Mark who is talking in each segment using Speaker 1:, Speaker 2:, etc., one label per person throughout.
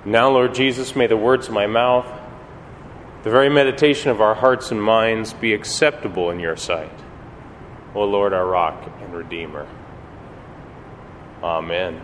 Speaker 1: Now, Lord Jesus, may the words of my mouth, the very meditation of our hearts and minds be acceptable in your sight, O Lord, our rock and redeemer. Amen.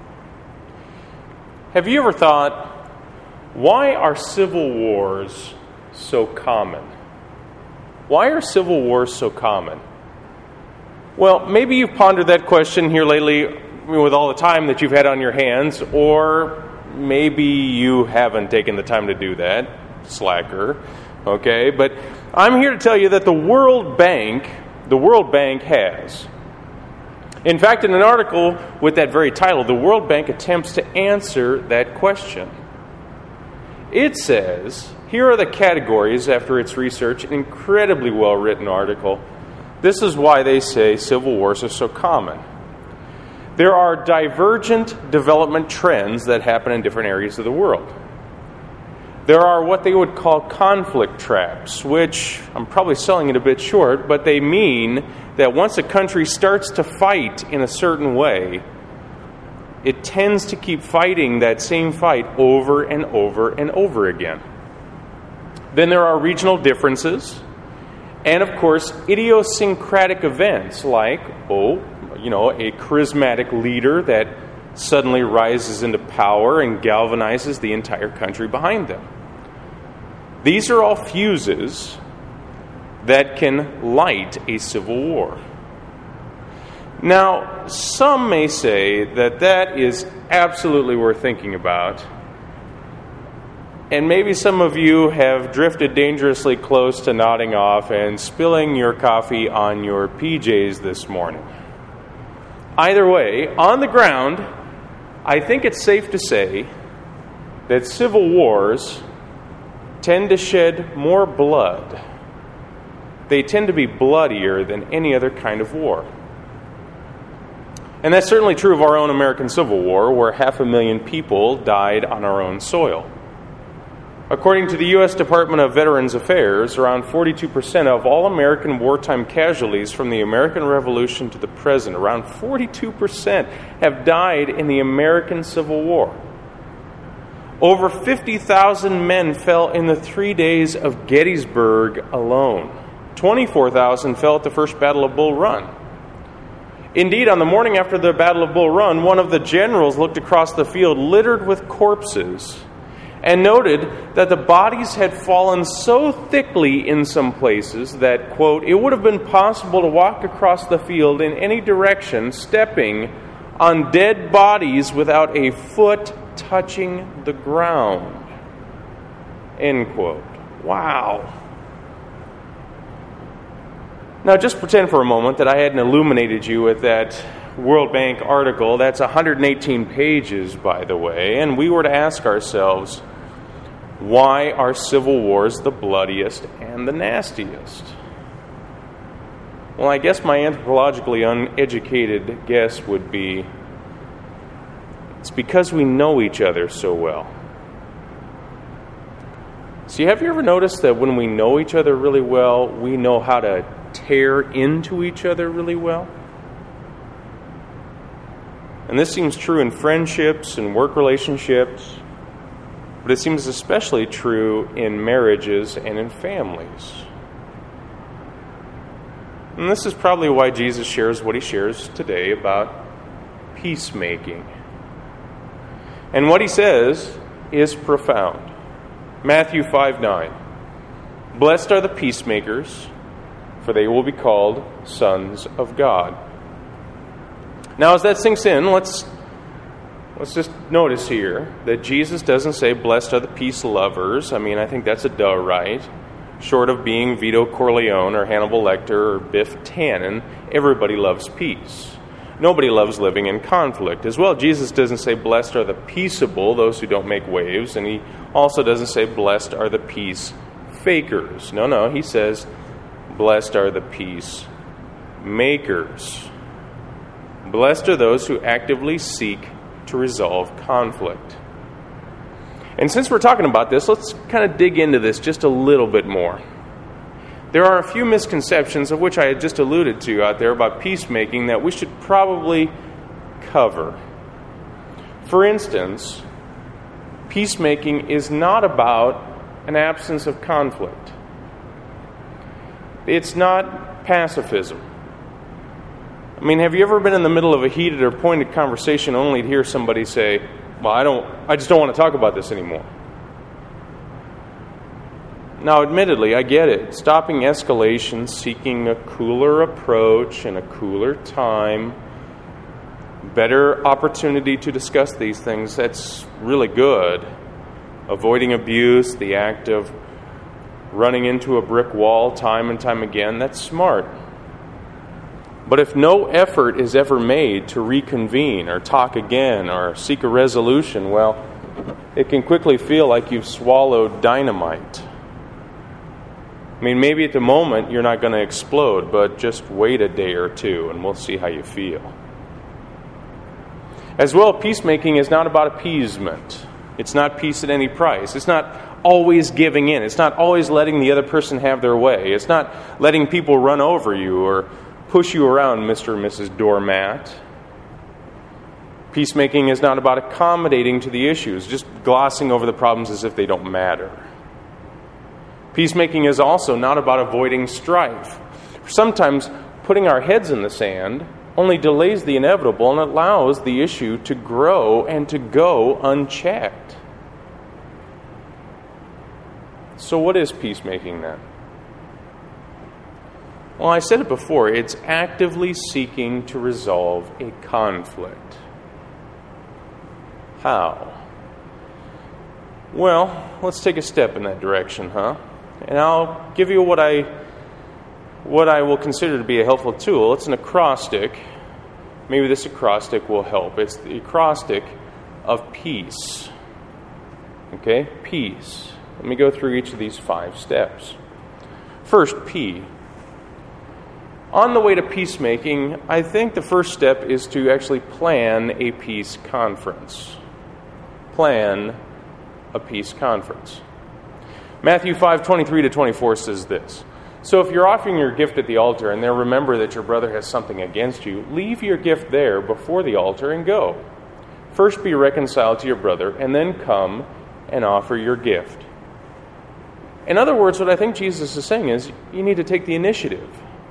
Speaker 1: Have you ever thought, why are civil wars so common? Why are civil wars so common? Well, maybe you've pondered that question here lately with all the time that you've had on your hands, or maybe you haven't taken the time to do that, slacker, okay? But I'm here to tell you that the World Bank has. In fact, in an article with that very title, the World Bank attempts to answer that question. It says, here are the categories after its research, an incredibly well-written article. This is why they say civil wars are so common. There are divergent development trends that happen in different areas of the world. There are what they would call conflict traps, which I'm probably selling it a bit short, but they mean that once a country starts to fight in a certain way, it tends to keep fighting that same fight over and over and over again. Then there are regional differences, and of course, idiosyncratic events like, a charismatic leader that suddenly rises into power and galvanizes the entire country behind them. These are all fuses that can light a civil war. Now, some may say that that is absolutely worth thinking about, and maybe some of you have drifted dangerously close to nodding off and spilling your coffee on your PJs this morning. Either way, on the ground, I think it's safe to say that civil wars tend to shed more blood. They tend to be bloodier than any other kind of war. And that's certainly true of our own American Civil War, where 500,000 people died on our own soil. According to the U.S. Department of Veterans Affairs, around 42% of all American wartime casualties from the American Revolution to the present, around 42% have died in the American Civil War. Over 50,000 men fell in the 3 days of Gettysburg alone. 24,000 fell at the First Battle of Bull Run. Indeed, on the morning after the Battle of Bull Run, one of the generals looked across the field littered with corpses and noted that the bodies had fallen so thickly in some places that, quote, it would have been possible to walk across the field in any direction, stepping on dead bodies without a foot touching the ground, end quote. Wow. Now, just pretend for a moment that I hadn't illuminated you with that World Bank article. That's 118 pages, by the way, and we were to ask ourselves, why are civil wars the bloodiest and the nastiest? Well, I guess my anthropologically uneducated guess would be, it's because we know each other so well. See, have you ever noticed that when we know each other really well, we know how to tear into each other really well? And this seems true in friendships and work relationships, but it seems especially true in marriages and in families. And this is probably why Jesus shares what he shares today about peacemaking. And what he says is profound. Matthew 5:9. Blessed are the peacemakers, for they will be called sons of God. Now, as that sinks in, let's just notice here that Jesus doesn't say, blessed are the peace lovers. I mean, I think that's a duh, right? Short of being Vito Corleone or Hannibal Lecter or Biff Tannen, everybody loves peace. Nobody loves living in conflict. As well, Jesus doesn't say, blessed are the peaceable, those who don't make waves. And he also doesn't say, blessed are the peace fakers. No, he says, blessed are the peace makers. Blessed are those who actively seek to resolve conflict. And since we're talking about this, let's kind of dig into this just a little bit more. There are a few misconceptions, of which I had just alluded to out there, about peacemaking that we should probably cover. For instance, peacemaking is not about an absence of conflict. It's not pacifism. I mean, have you ever been in the middle of a heated or pointed conversation only to hear somebody say, well, I just don't want to talk about this anymore? Now, admittedly, I get it. Stopping escalation, seeking a cooler approach and a cooler time, better opportunity to discuss these things, that's really good. Avoiding abuse, the act of running into a brick wall time and time again, that's smart. But if no effort is ever made to reconvene or talk again or seek a resolution, well, it can quickly feel like you've swallowed dynamite. I mean, maybe at the moment you're not going to explode, but just wait a day or two and we'll see how you feel. As well, peacemaking is not about appeasement. It's not peace at any price. It's not always giving in. It's not always letting the other person have their way. It's not letting people run over you or push you around, Mr. and Mrs. Doormat. Peacemaking is not about accommodating to the issues, just glossing over the problems as if they don't matter. Peacemaking is also not about avoiding strife. Sometimes putting our heads in the sand only delays the inevitable and allows the issue to grow and to go unchecked. So what is peacemaking then? Well, I said it before, it's actively seeking to resolve a conflict. How? Well, let's take a step in that direction, huh? And I'll give you what I will consider to be a helpful tool. It's an acrostic. Maybe this acrostic will help. It's the acrostic of peace. Okay? Peace. Let me go through each of these 5 steps. First, P. On the way to peacemaking, I think the first step is to actually plan a peace conference. Plan a peace conference. Matthew 5:23-24 says this. So if you're offering your gift at the altar and there remember that your brother has something against you, leave your gift there before the altar and go. First be reconciled to your brother and then come and offer your gift. In other words, what I think Jesus is saying is you need to take the initiative.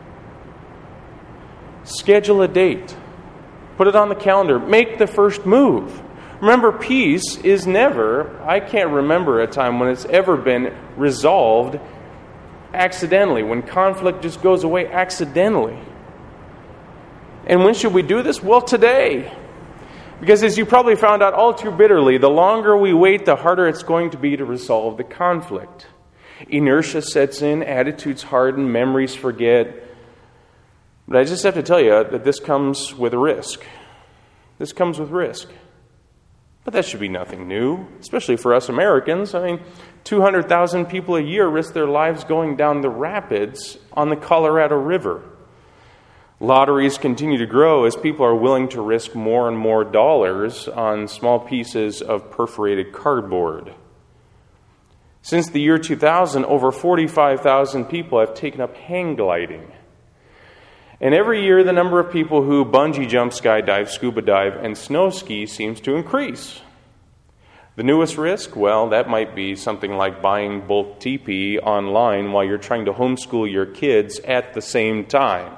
Speaker 1: Schedule a date. Put it on the calendar. Make the first move. Remember, peace is never, I can't remember a time when it's ever been resolved accidentally, when conflict just goes away accidentally. And when should we do this? Well, today. Because as you probably found out all too bitterly, the longer we wait, the harder it's going to be to resolve the conflict. Inertia sets in, attitudes harden, memories forget. But I just have to tell you that this comes with a risk. This comes with risk. But that should be nothing new, especially for us Americans. I mean, 200,000 people a year risk their lives going down the rapids on the Colorado River. Lotteries continue to grow as people are willing to risk more and more dollars on small pieces of perforated cardboard. Since the year 2000, over 45,000 people have taken up hang gliding. And every year, the number of people who bungee jump, skydive, scuba dive, and snow ski seems to increase. The newest risk? Well, that might be something like buying bulk TP online while you're trying to homeschool your kids at the same time.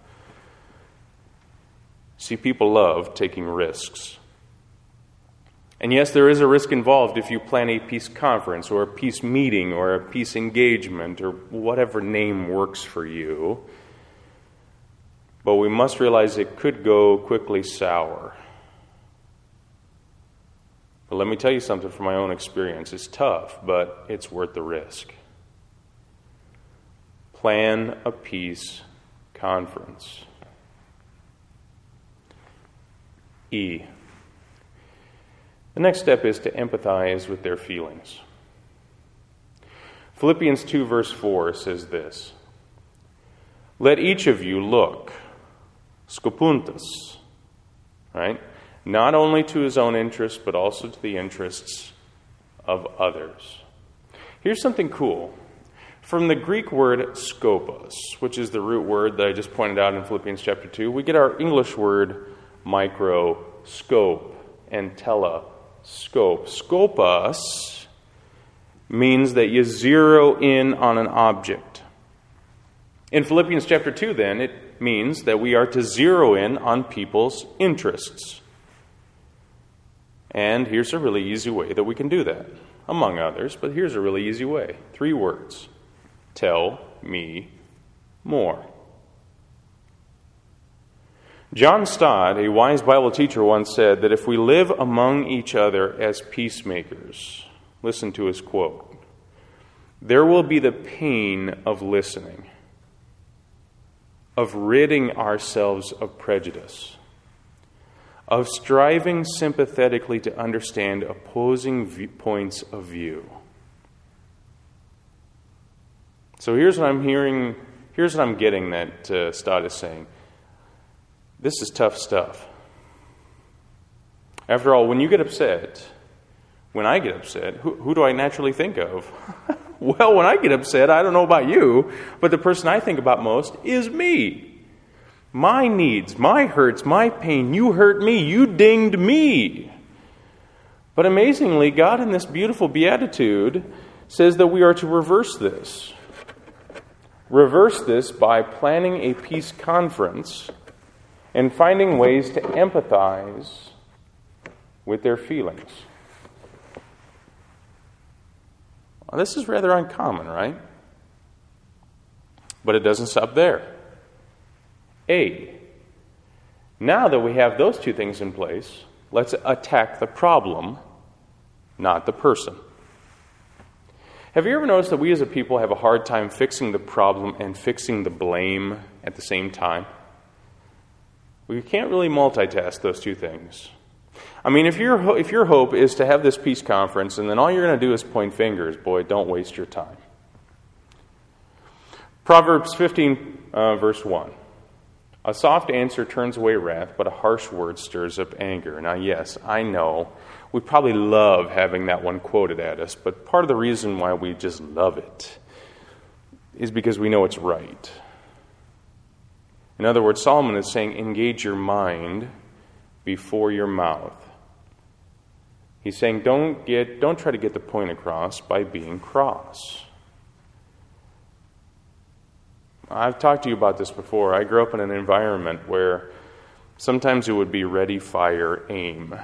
Speaker 1: See, people love taking risks. And yes, there is a risk involved if you plan a peace conference or a peace meeting or a peace engagement or whatever name works for you. But we must realize it could go quickly sour. But let me tell you something from my own experience. It's tough, but it's worth the risk. Plan a peace conference. E. The next step is to empathize with their feelings. Philippians 2 verse 4 says this. Let each of you look, skopuntos, right? Not only to his own interests, but also to the interests of others. Here's something cool. From the Greek word skopos, which is the root word that I just pointed out in Philippians chapter 2, we get our English word microscope and telescope. scope. Scopus means that you zero in on an object. In Philippians chapter 2, then, it means that we are to zero in on people's interests. And here's a really easy way that we can do that, among others, but here's a really easy way. 3 words. Tell me more. John Stott, a wise Bible teacher, once said that if we live among each other as peacemakers, listen to his quote, there will be the pain of listening, of ridding ourselves of prejudice, of striving sympathetically to understand opposing points of view. So here's what I'm hearing, here's what I'm getting that Stott is saying. This is tough stuff. After all, when you get upset, when I get upset, who do I naturally think of? Well, when I get upset, I don't know about you, but the person I think about most is me. My needs, my hurts, my pain. You hurt me. You dinged me. But amazingly, God in this beautiful beatitude says that we are to reverse this. Reverse this by planning a peace conference and finding ways to empathize with their feelings. Well, this is rather uncommon, right? But it doesn't stop there. Now that we have those 2 things in place, let's attack the problem, not the person. Have you ever noticed that we as a people have a hard time fixing the problem and fixing the blame at the same time? We can't really multitask those 2 things. I mean, if your hope is to have this peace conference and then all you're going to do is point fingers, boy, don't waste your time. Proverbs 15, verse 1. A soft answer turns away wrath, but a harsh word stirs up anger. Now, yes, I know we probably love having that one quoted at us, but part of the reason why we just love it is because we know it's right. In other words, Solomon is saying, engage your mind before your mouth. He's saying, don't try to get the point across by being cross. I've talked to you about this before. I grew up in an environment where sometimes it would be ready, fire, aim.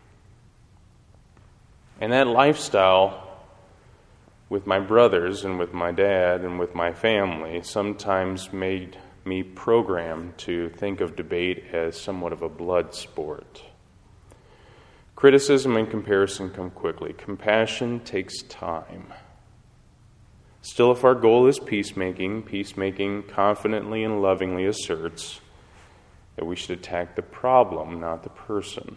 Speaker 1: And that lifestyle with my brothers and with my dad and with my family sometimes made me programmed to think of debate as somewhat of a blood sport. Criticism and comparison come quickly. Compassion takes time. Still, if our goal is peacemaking confidently and lovingly asserts that we should attack the problem, not the person.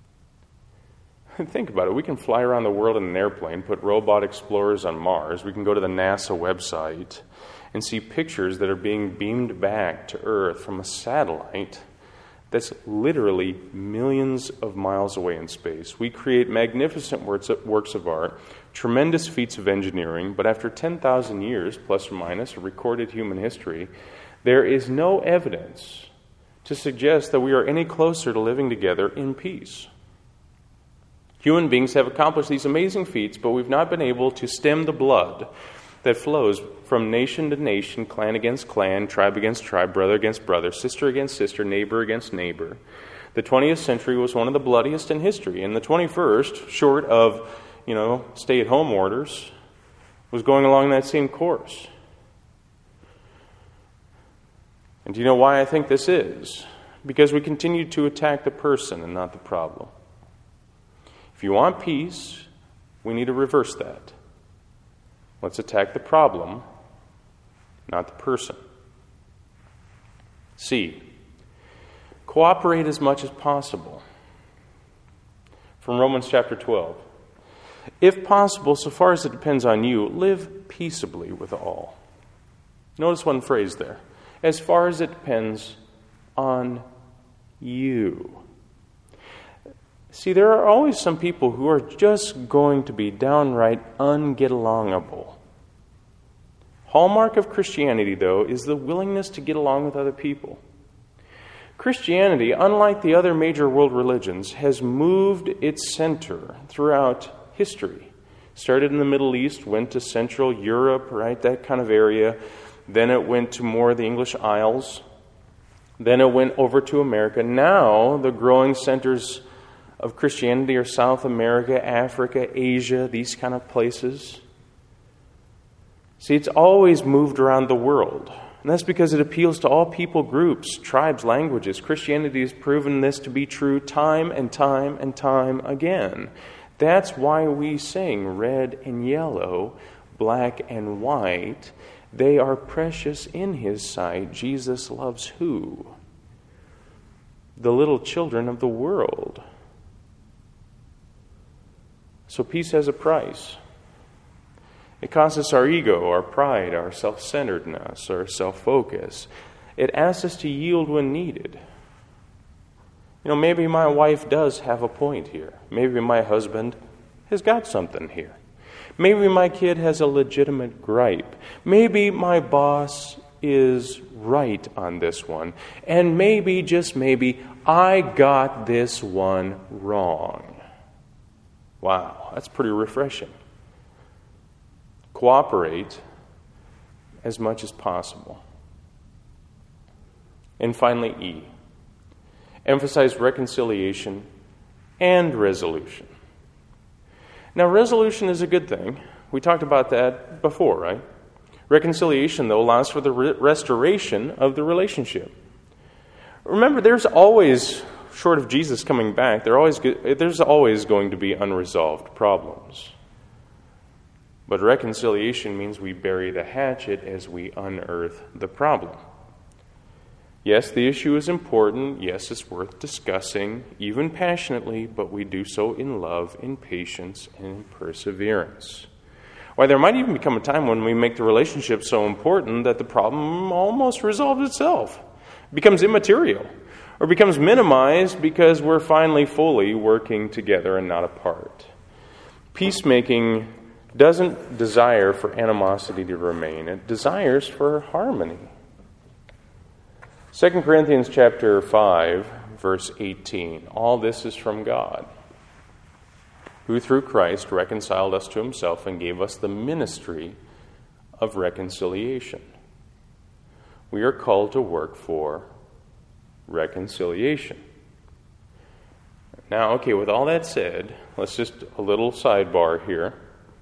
Speaker 1: Think about it. We can fly around the world in an airplane, put robot explorers on Mars. We can go to the NASA website and see pictures that are being beamed back to Earth from a satellite that's literally millions of miles away in space. We create magnificent works of art, tremendous feats of engineering, but after 10,000 years, plus or minus, of recorded human history, there is no evidence to suggest that we are any closer to living together in peace. Human beings have accomplished these amazing feats, but we've not been able to stem the blood that flows from nation to nation, clan against clan, tribe against tribe, brother against brother, sister against sister, neighbor against neighbor. The 20th century was one of the bloodiest in history, and the 21st, short of, stay-at-home orders, was going along that same course. And do you know why I think this is? Because we continue to attack the person and not the problem. If you want peace, we need to reverse that. Let's attack the problem, not the person. C, cooperate as much as possible. From Romans chapter 12. If possible, so far as it depends on you, live peaceably with all. Notice one phrase there. As far as it depends on you. See, there are always some people who are just going to be downright unget-alongable. Hallmark of Christianity, though, is the willingness to get along with other people. Christianity, unlike the other major world religions, has moved its center throughout history. Started in the Middle East, went to Central Europe, right, that kind of area. Then it went to more of the English Isles. Then it went over to America. Now the growing centers of Christianity are South America, Africa, Asia, these kind of places. See, it's always moved around the world. And that's because it appeals to all people groups, tribes, languages. Christianity has proven this to be true time and time and time again. That's why we sing red and yellow, black and white. They are precious in His sight. Jesus loves who? The little children of the world. So peace has a price. It costs us our ego, our pride, our self-centeredness, our self-focus. It asks us to yield when needed. Maybe my wife does have a point here. Maybe my husband has got something here. Maybe my kid has a legitimate gripe. Maybe my boss is right on this one. And maybe, just maybe, I got this one wrong. Wow, that's pretty refreshing. Cooperate as much as possible. And finally, E. Emphasize reconciliation and resolution. Now, resolution is a good thing. We talked about that before, right? Reconciliation, though, allows for the restoration of the relationship. Remember, there's always, short of Jesus coming back, there's always going to be unresolved problems. But reconciliation means we bury the hatchet as we unearth the problem. Yes, the issue is important. Yes, it's worth discussing, even passionately, but we do so in love, in patience, and in perseverance. Why, there might even become a time when we make the relationship so important that the problem almost resolves itself, becomes immaterial, or becomes minimized because we're finally fully working together and not apart. Peacemaking doesn't desire for animosity to remain. It desires for harmony. 2 Corinthians chapter 5, verse 18. All this is from God, who through Christ reconciled us to Himself and gave us the ministry of reconciliation. We are called to work for reconciliation. Now, with all that said, let's just a little sidebar here.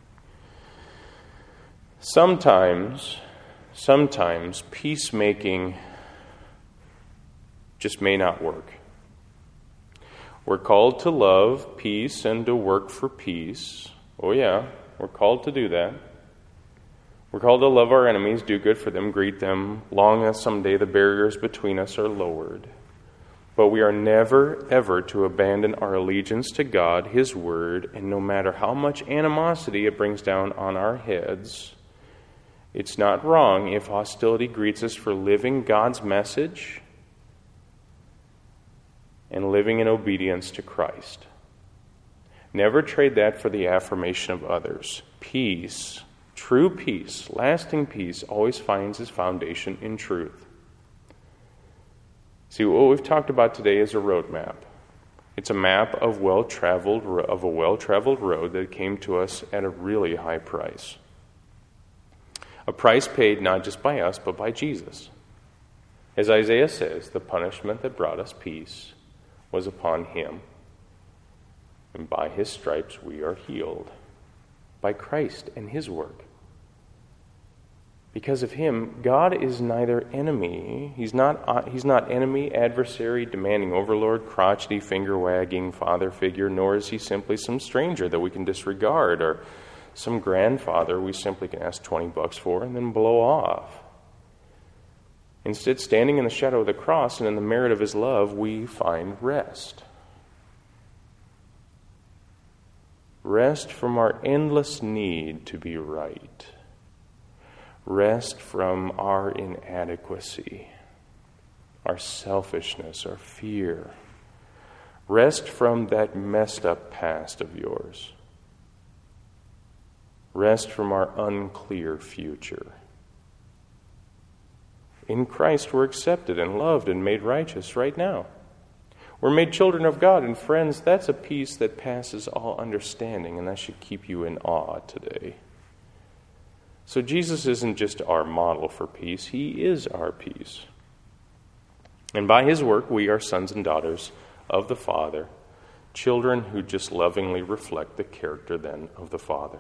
Speaker 1: Sometimes peacemaking just may not work. We're called to love peace and to work for peace. Oh yeah, we're called to do that. We're called to love our enemies, do good for them, greet them, long as someday the barriers between us are lowered. But we are never, ever to abandon our allegiance to God, His Word, and no matter how much animosity it brings down on our heads, it's not wrong if hostility greets us for living God's message and living in obedience to Christ. Never trade that for the affirmation of others. Peace, true peace, lasting peace, always finds its foundation in truth. See, what we've talked about today is a roadmap. It's a map of a well-traveled road that came to us at a really high price. A price paid not just by us, but by Jesus. As Isaiah says, the punishment that brought us peace was upon Him, and by His stripes we are healed. By Christ and His work. Because of Him, God is neither enemy. He's not enemy, adversary, demanding overlord, crotchety, finger-wagging father figure, nor is He simply some stranger that we can disregard, or some grandfather we simply can ask $20 for and then blow off. Instead, standing in the shadow of the cross and in the merit of His love, we find rest. Rest from our endless need to be right. Rest from our inadequacy, our selfishness, our fear. Rest from that messed up past of yours. Rest from our unclear future. In Christ, we're accepted and loved and made righteous right now. We're made children of God, and friends, that's a peace that passes all understanding, and that should keep you in awe today. So Jesus isn't just our model for peace, he is our peace. And by his work, we are sons and daughters of the Father, children who just lovingly reflect the character then of the Father.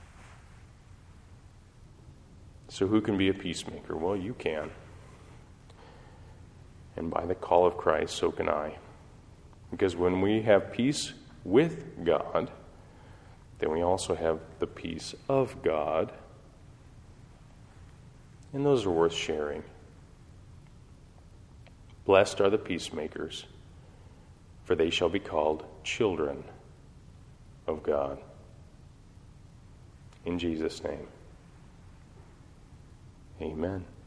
Speaker 1: So who can be a peacemaker? Well, you can. And by the call of Christ, so can I. Because when we have peace with God, then we also have the peace of God. And those are worth sharing. Blessed are the peacemakers, for they shall be called children of God. In Jesus' name, amen.